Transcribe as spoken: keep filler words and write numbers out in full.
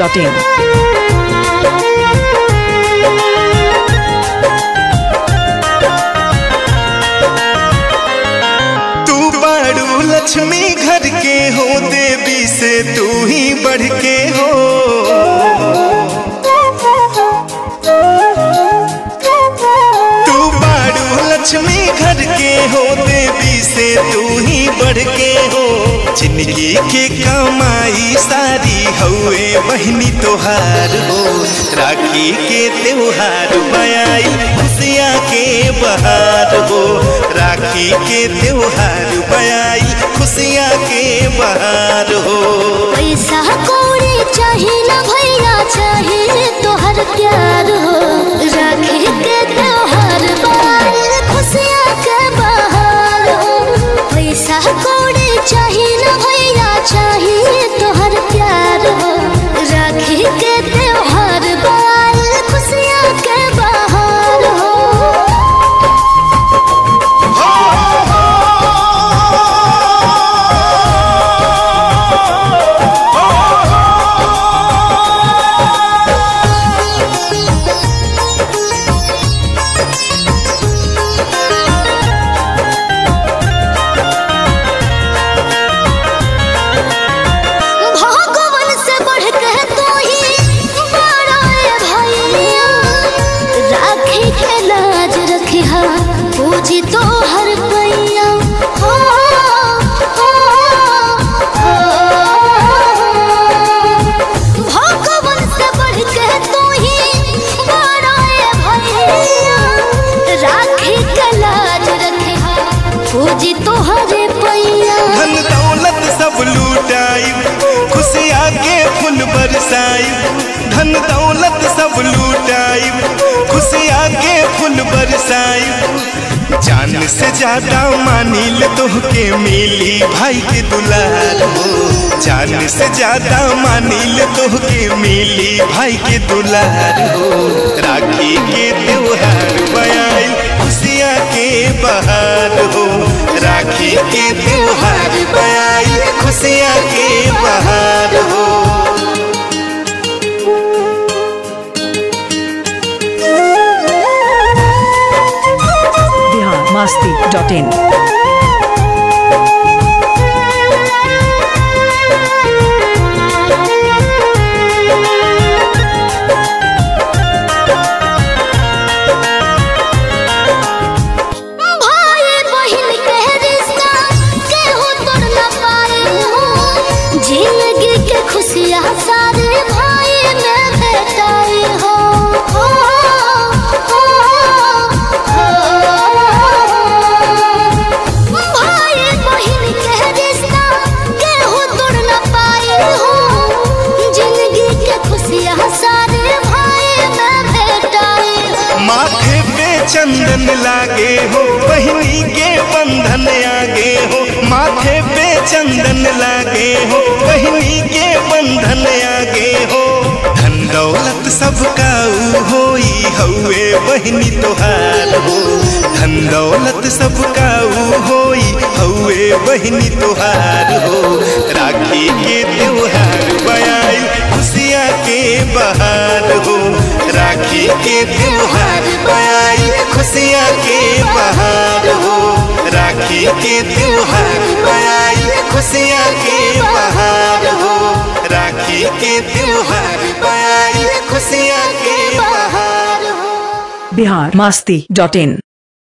Dot in. तू बाड़ू लक्ष्मी घर के हो, देवी से तू ही बढ़ के हो। तू बाड़ू लक्ष्मी घर के हो, देवी से तू ही बढ़ के हो। जिंदगी के कमाई सारी हउए बहनी तोहार हो। राखी के त्योहार बयाई खुशियाँ के बहार हो। राखी के त्योहार बयाई खुशियाँ के बहार हो। पैसा कौड़ी चाहिए ना भैया, चाहिए तोहर प्यार हो। राखी के त्योहार बयाई खुशियाँ के बहार हो। पैसा कौड़ी चाहिए ना भैया, चाहिए तोहर प्यार हो। राखी के त्योहार बयाई खुशियाँ के बहार हो। पूजी तो हर पैया हो, हो, हो। भगवान से बढ़ के तू ही बड़ा भैया। राखी के लाज रखे पूजी तो हर पैया। धन दौलत सब लूटाई खुशियाँ के फूल बरसाई। धन दौलत सब लूटाई खुशियाँ के फूल बरसाई। जान से ज्यादा मानिल तोहके मिली भाई के दुलार हो। जान से ज्यादा मानिल तोहके मिली भाई के दुलार हो। राखी के त्योहार बयाई खुशियाँ के बहार हो। राखी के त्योहार बयाई खुशियाँ के बहार हो। Masti dot in. भाई बहन के रिश्ता केहू तोड़ ना पाए हो। जिंदगी के खुशियाँ सारे भाई में भेटाए हो, हो, हो, हो। भाई बहन के रिश्ता केहू तोड़ ना पाए हो। जिंदगी के खुशियाँ सारे भाई में भेटाए हो। माथे पे चंदन लागे हो, बहनी के बंधन आगे हो। माथे पे चंदन लागे हो, बहनी के बंधन आगे हो। धन दौलत सबका होई हउए बहनी तोहार हो। धन दौलत सबका होई हउए बहनी तोहार हो। राखी के त्योहार बयाई खुशियाँ के बहार हो। राखी के त्योहार बयाई खुशियाँ के बहार हो। राखी के त्योहार बयाई खुशियाँ के बहार हो। राखी के त्योहार बयाई खुशियाँ के बहार हो। बिहार मस्ती डॉट इन।